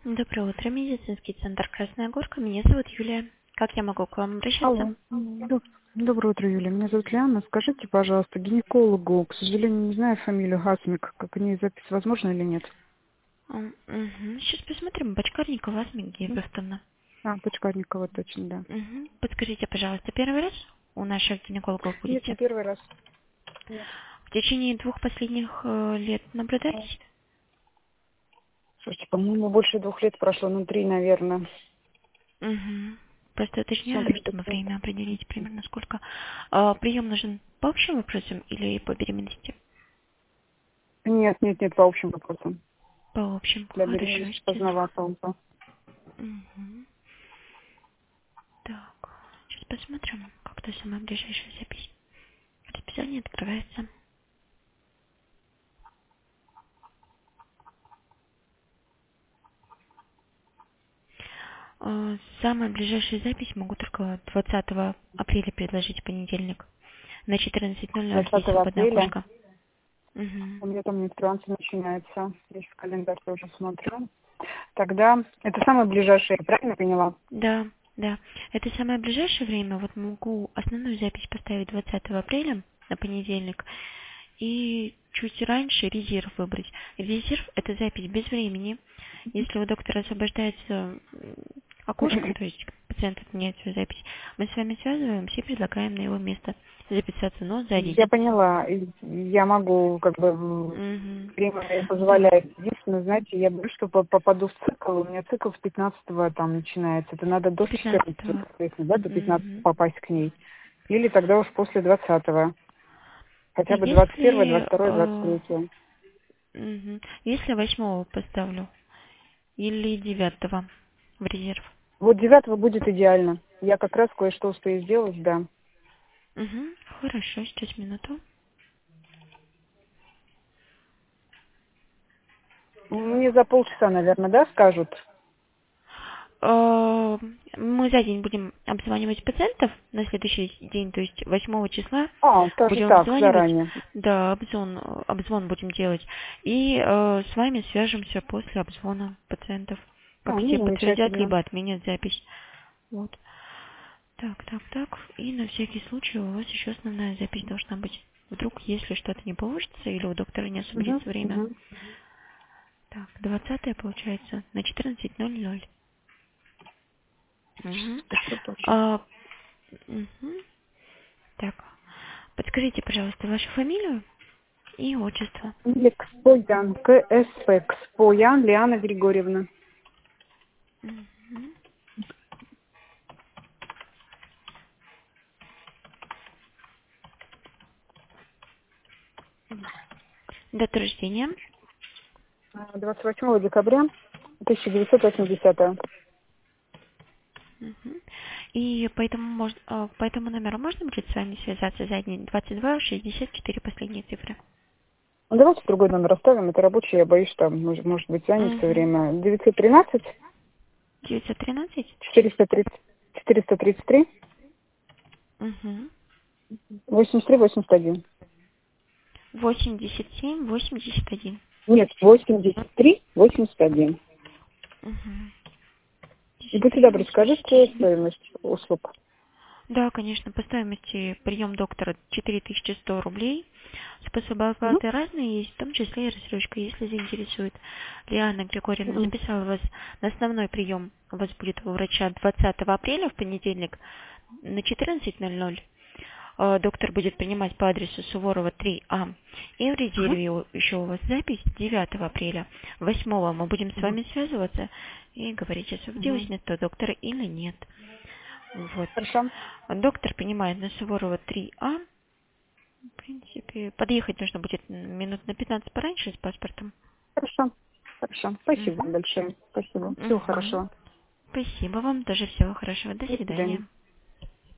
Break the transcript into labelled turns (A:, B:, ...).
A: Доброе утро, медицинский центр «Красная Горка». Меня зовут Юлия. Как я могу к вам обращаться?
B: Алло. Доброе утро, Юлия. Меня зовут Лиана. Скажите, пожалуйста, гинекологу, к сожалению, не знаю фамилию Гасмик, как о ней запись возможно или нет?
A: Сейчас посмотрим. Бочкарникова Асмик Гебертовна.
B: Почкарникова, точно, да.
A: Подскажите, пожалуйста, первый раз у наших гинекологов
B: Нет, не
A: будете?
B: первый раз. Нет.
A: В течение 2 последних лет наблюдались?
B: Слушайте, по-моему, больше 2 лет прошло, 3, наверное.
A: Просто уточняю,
B: Смотрите.
A: чтобы время определить примерно сколько. Прием нужен по общим вопросам или по беременности?
B: Нет, по общим вопросам.
A: По общим.
B: Для
A: Хорошо.
B: беременности
A: Сейчас.
B: поздновато уже.
A: Так, сейчас посмотрим, когда самая ближайшая запись. Расписание открывается. Самая ближайшая запись могу только 20 апреля предложить в понедельник. На 14:00 есть
B: 20
A: свободное
B: апреля.
A: окошко. Мгм.
B: У меня там менструация начинается. Здесь в календарь тоже смотрю. Тогда это самое ближайшее, я правильно поняла?
A: Да, да. Это самое ближайшее время. Вот могу основную запись поставить 20 апреля на понедельник. И чуть раньше резерв выбрать. Резерв — это запись без времени. Если у доктора освобождается окошко, то есть пациент отменяет свою запись, мы с вами связываемся и предлагаем на его место записаться, но за
B: Я
A: день.
B: поняла. Я могу,
A: Мгм.
B: время мне
A: Да.
B: позволяет. Единственное, знаете, я боюсь, что попаду в цикл. У меня цикл с 15-го там начинается. Это надо до
A: С
B: 14-го,
A: 15-го.
B: соответственно, да, до 15-го
A: Мгм.
B: попасть к ней. Или тогда уж после 20-го. Хотя бы 21-го,
A: Если,
B: 22-го, 23-го.
A: если 8-го поставлю или 9-го в резерв.
B: Вот 9-го будет идеально. Я как раз кое-что успею сделать, да.
A: Хорошо, сейчас минуту.
B: Мне за полчаса, наверное, да, скажут?
A: Мы за день будем обзванивать пациентов на следующий день, то есть 8 числа
B: Тоже
A: будем
B: так,
A: обзванивать,
B: заранее.
A: да, обзвон будем делать. И с вами свяжемся после обзвона пациентов, как все подтвердят,
B: Замечательно.
A: либо отменят запись. Вот. Так. И на всякий случай у вас еще основная запись должна быть. Вдруг, если что-то не получится или у доктора не
B: Угу,
A: освободится время.
B: угу.
A: Так, 20 получается на 14:00. Мгм.
B: Что точно?
A: А, мгм. Так, подскажите, пожалуйста, вашу фамилию и отчество.
B: Кспоян, КСП, Кспоян Лиана Григорьевна.
A: Мгм. Дата рождения.
B: 28 декабря 1980.
A: Мгм. И по этому номеру можно будет с вами связаться за день 22 64 последние цифры.
B: Ну, давайте другой номер оставим. Это рабочий, я боюсь, что может быть занят все
A: Угу.
B: время. 913
A: 913.
B: 430 433
A: Угу.
B: 83 81.
A: 87 81.
B: Нет, 83 81.
A: Угу.
B: И будьте
A: 53
B: добры,
A: 81.
B: скажите стоимость услуг.
A: Да, конечно, по стоимости прием доктора 4100 рублей. Способы
B: Угу.
A: оплаты разные есть, в том числе и рассрочка, если заинтересует. Лиана Григорьевна
B: Угу.
A: записала вас на основной прием. У вас будет у врача 20 апреля в понедельник на 14:00. Доктор будет принимать по адресу Суворова 3А. И в
B: Ага.
A: резерве еще у вас запись 9 апреля. 8 мы будем с
B: Угу.
A: вами связываться и говорить, освободилось
B: Угу.
A: место доктора или нет. Вот.
B: Хорошо.
A: Доктор принимает на Суворова 3А. В принципе, подъехать нужно будет минут на 15 пораньше с паспортом.
B: Хорошо. Хорошо. Спасибо
A: Мгм.
B: большое. Спасибо. Всего
A: Мгм.
B: хорошего.
A: Спасибо вам. Тоже всего хорошего. До
B: До свидания.
A: свидания.